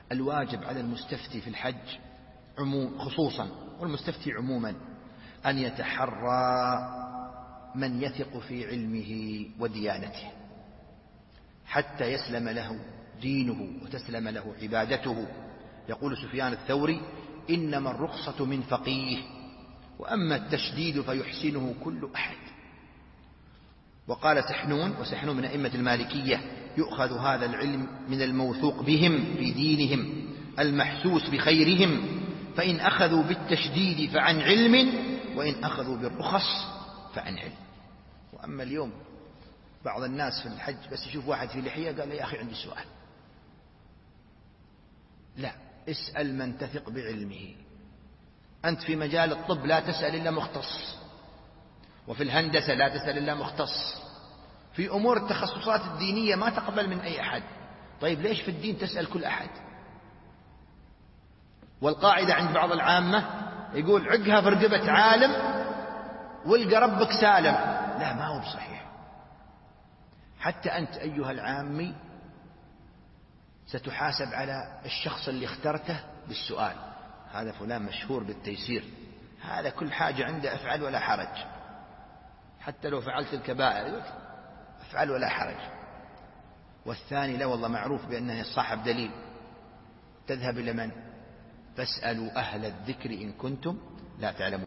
الواجب على المستفتي في الحج خصوصا والمستفتي عموما أن يتحرى من يثق في علمه وديانته حتى يسلم له دينه وتسلم له عبادته. يقول سفيان الثوري: إنما الرخصة من فقيه، وأما التشديد فيحسنه كل أحد. وقال سحنون، وسحنون من أئمة المالكية: يؤخذ هذا العلم من الموثوق بهم في دينهم المحسوس بخيرهم، فإن أخذوا بالتشديد فعن علم، وإن أخذوا بالرخص فعن علم. وأما اليوم بعض الناس في الحج بس يشوف واحد في لحية قال: يا أخي عندي سؤال. لا، اسأل من تثق بعلمه. أنت في مجال الطب لا تسأل إلا مختص، وفي الهندسة لا تسأل إلا مختص، في أمور التخصصات الدينية ما تقبل من أي أحد. طيب ليش في الدين تسأل كل أحد؟ والقاعدة عند بعض العامة يقول: عقها في رقبة عالم والقى ربك سالم. لا، ما هو بصحيح. حتى أنت أيها العامي ستحاسب على الشخص اللي اخترته بالسؤال: هذا فلان مشهور بالتيسير، هذا كل حاجة عنده افعل ولا حرج، حتى لو فعلت الكبائر افعل ولا حرج. والثاني: لا والله معروف بأنه صاحب دليل. تذهب إلى من؟ فاسألوا أهل الذكر إن كنتم لا تعلمون.